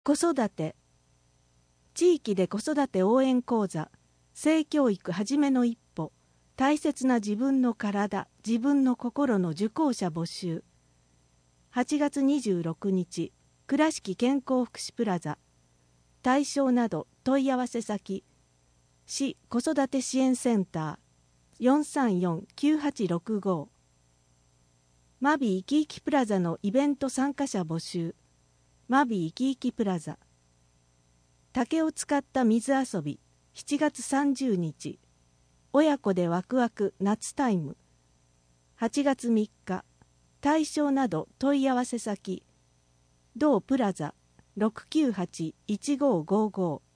子育て。地域で子育て応援講座、性教育はじめの一歩、大切な自分の体、自分の心の受講者募集。8月26日、倉敷健康福祉プラザ。対象など問い合わせ先、市子育て支援センター 434-9865。マビーいきいきプラザのイベント参加者募集。マビーいきいきプラザ。竹を使った水遊び7月30日。親子でワクワク夏タイム。8月3日。対象など問い合わせ先。同プラザ 698-1555。